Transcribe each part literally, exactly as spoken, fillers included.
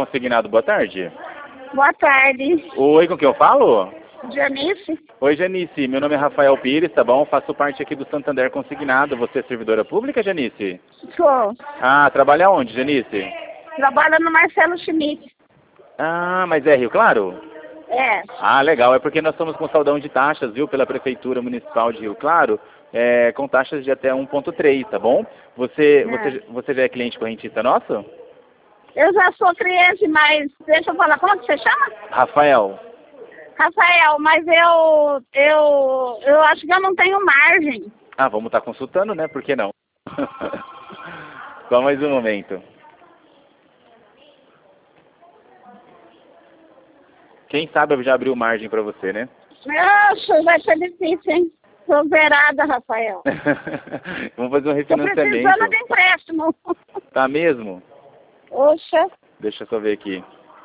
Consignado, boa tarde. Boa tarde. Oi, com quem eu falo? Janice? Oi, Janice. Meu nome é Rafael Pires, tá bom? Faço parte aqui do Santander Consignado. Você é servidora pública, Janice? Sou. Ah, trabalha onde, Janice? Trabalho no Marcelo Schmidt. Ah, mas é Rio Claro? É. Ah, legal. É porque nós estamos com saldão de taxas, viu, pela Prefeitura Municipal de Rio Claro, é, com taxas de até um ponto três, tá bom? Você, É. você, você já é cliente correntista nosso? Eu já sou cliente, mas deixa eu falar, como que você chama? Rafael. Rafael, mas eu, eu, eu acho que eu não tenho margem. Ah, vamos estar consultando, né? Por que não? Só mais um momento. Quem sabe eu já abriu margem pra você, né? Nossa, vai ser difícil, hein? Tô zerada, Rafael. Vamos fazer um Tô refinanciamento. precisando de empréstimo. Tá mesmo? Oxa. Deixa eu só ver aqui.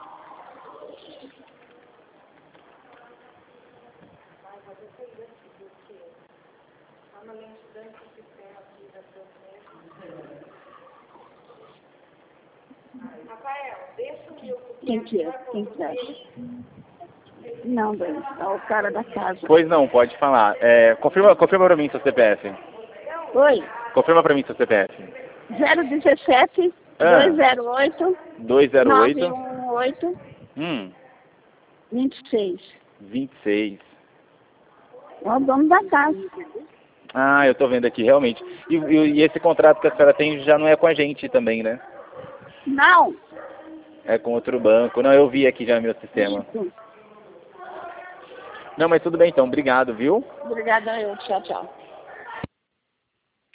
Quem que é? Quem que é? Não, bem, é o cara da casa. Pois não, pode falar. É, confirma, confirma pra mim seu C P F. Oi, Confirma pra mim seu C P F. zero dezessete, Ah. dois zero oito, dois zero nove oito. um oito, Hum. vinte e seis. vinte e seis. É o dono da casa. Ah, eu tô vendo aqui, realmente. E, e, e esse contrato que a senhora tem já não é com a gente também, né? Não. É com outro banco. Não, eu vi aqui já no meu sistema. Isso. Não, mas tudo bem então. Obrigado, viu? Obrigada, eu. Tchau, tchau.